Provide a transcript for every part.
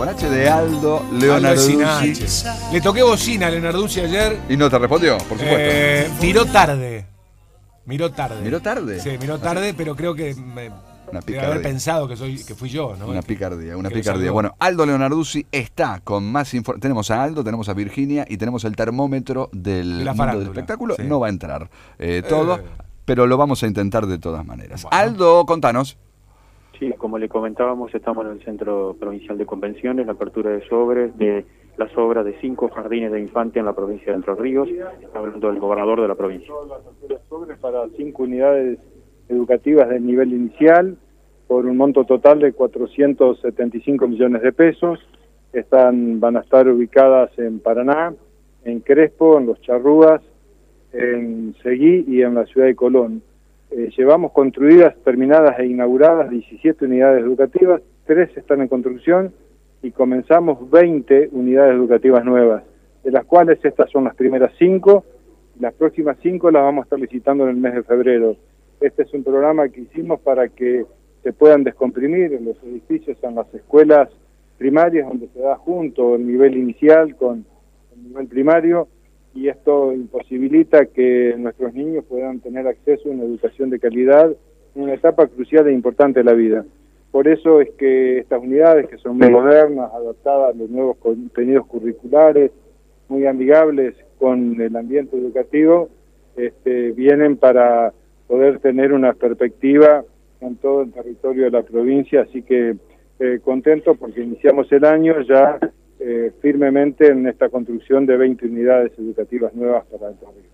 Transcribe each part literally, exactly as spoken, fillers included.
con H de Aldo Aldo Leonarduzzi. Sinach. Le toqué bocina a Leonarduzzi ayer. ¿Y no te respondió? Por supuesto. Eh, miró tarde. Miró tarde. ¿Miró tarde? Sí, miró tarde, pero creo que me, Una debe haber picardía. pensado que soy que fui yo, ¿no? Una picardía, una Que lo picardía. saludó. Bueno, Aldo Leonarduzzi está con más información. Tenemos a Aldo, tenemos a Virginia y tenemos el termómetro del De la mundo farándula, del espectáculo. sí. No va a entrar eh, todo, Eh. pero lo vamos a intentar de todas maneras. Bueno. Aldo, contanos. Sí, como le comentábamos, estamos en el Centro Provincial de Convenciones, la apertura de sobres, de las obras de cinco jardines de infancia en la provincia de Entre Ríos, está hablando del gobernador de la provincia. Las sobres para cinco unidades educativas de nivel inicial, por un monto total de cuatrocientos setenta y cinco millones de pesos. Están, van a estar ubicadas en Paraná, en Crespo, en Los Charrúas, en Seguí y en la ciudad de Colón. Eh, llevamos construidas, terminadas e inauguradas diecisiete unidades educativas, tres están en construcción y comenzamos veinte unidades educativas nuevas, de las cuales estas son las primeras cinco, y las próximas cinco las vamos a estar licitando en el mes de febrero. Este es un programa que hicimos para que se puedan descomprimir en los edificios, en las escuelas primarias, donde se da junto el nivel inicial con el nivel primario, y esto imposibilita que nuestros niños puedan tener acceso a una educación de calidad en una etapa crucial e importante de la vida. Por eso es que estas unidades, que son muy modernas, adaptadas a los nuevos contenidos curriculares, muy amigables con el ambiente educativo, este, vienen para poder tener una perspectiva en todo el territorio de la provincia, así que eh, contento porque iniciamos el año ya eh, firmemente en esta construcción de veinte unidades educativas nuevas para Entre Ríos.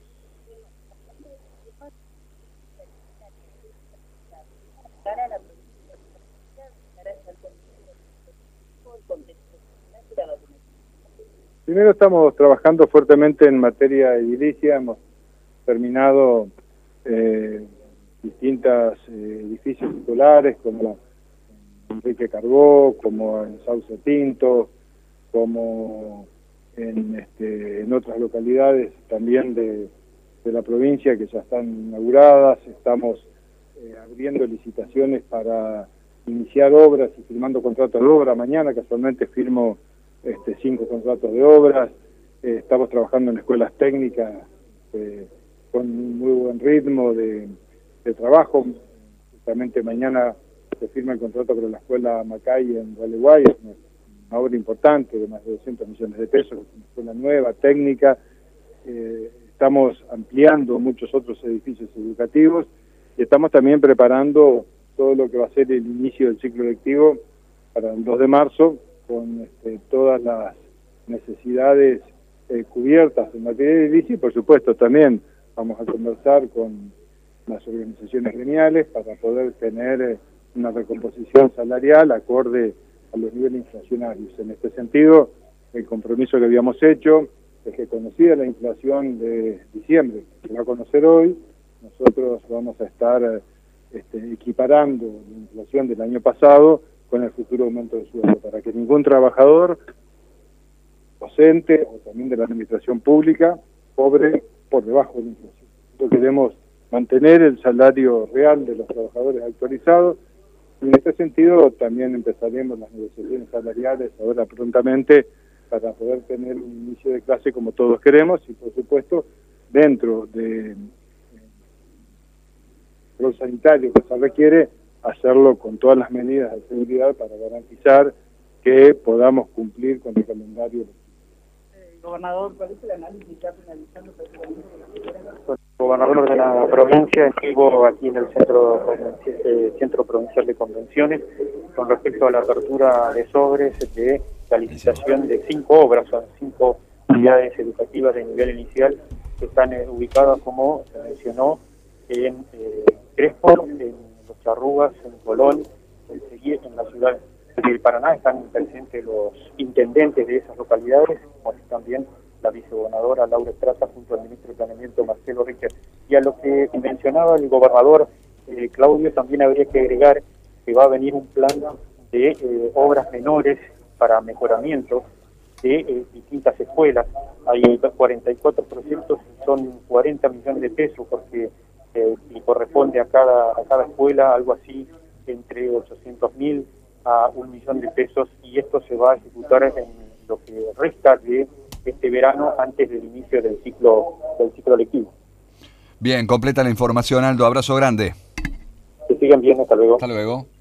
Primero estamos trabajando fuertemente en materia edilicia, hemos terminado eh, distintos eh, edificios escolares como la Enrique Carbó, como en Sauce Tinto, como en, este, en otras localidades también de, de la provincia que ya están inauguradas. Estamos eh, abriendo licitaciones para iniciar obras y firmando contratos de obra. Mañana casualmente firmo este, cinco contratos de obras. Eh, estamos trabajando en escuelas técnicas eh, con un muy buen ritmo de, de trabajo. Justamente mañana se firma el contrato con la escuela Macay en Gualeguay, es una, una obra importante de más de doscientos millones de pesos, es una escuela nueva, técnica. Eh, estamos ampliando muchos otros edificios educativos y estamos también preparando todo lo que va a ser el inicio del ciclo lectivo para el dos de marzo, con este, todas las necesidades eh, cubiertas en materia de edilicia, y por supuesto también vamos a conversar con las organizaciones gremiales para poder tener eh, una recomposición salarial acorde a los niveles inflacionarios. En este sentido, el compromiso que habíamos hecho es que, conocida la inflación de diciembre, que se va a conocer hoy, nosotros vamos a estar eh, este, equiparando la inflación del año pasado con el futuro aumento de sueldo, para que ningún trabajador, docente o también de la administración pública, cobre por debajo de la inflación. Nosotros queremos mantener el salario real de los trabajadores actualizados, y en este sentido también empezaremos las negociaciones salariales ahora prontamente para poder tener un inicio de clase como todos queremos, y por supuesto dentro de lo sanitario que se requiere, hacerlo con todas las medidas de seguridad para garantizar que podamos cumplir con el calendario. Eh, gobernador, ¿cuál es el análisis que está finalizando? El gobernador de la provincia estuvo aquí en el centro, eh, centro provincial de convenciones con respecto a la apertura de sobres de la licitación de cinco obras, son cinco unidades educativas de nivel inicial que están eh, ubicadas, como se mencionó, en eh, Crespo, en Los Charrúas, en Colón, en Seguí, en la ciudad de Paraná. Están presentes los intendentes de esas localidades, como también la vicegobernadora Laura Estrada junto al ministro de Planeamiento Marcelo Richter. Y a lo que mencionaba el gobernador eh, Claudio, también habría que agregar que va a venir un plan de eh, obras menores para mejoramiento de eh, distintas escuelas. Hay cuarenta y cuatro proyectos, son cuarenta millones de pesos, porque eh, y corresponde a cada, a cada escuela algo así entre ochocientos mil a un millón de pesos, y esto se va a ejecutar en lo que resta de este verano antes del inicio del ciclo del ciclo lectivo. Bien, completa la información, Aldo. Abrazo grande. Que sigan bien, hasta luego. Hasta luego.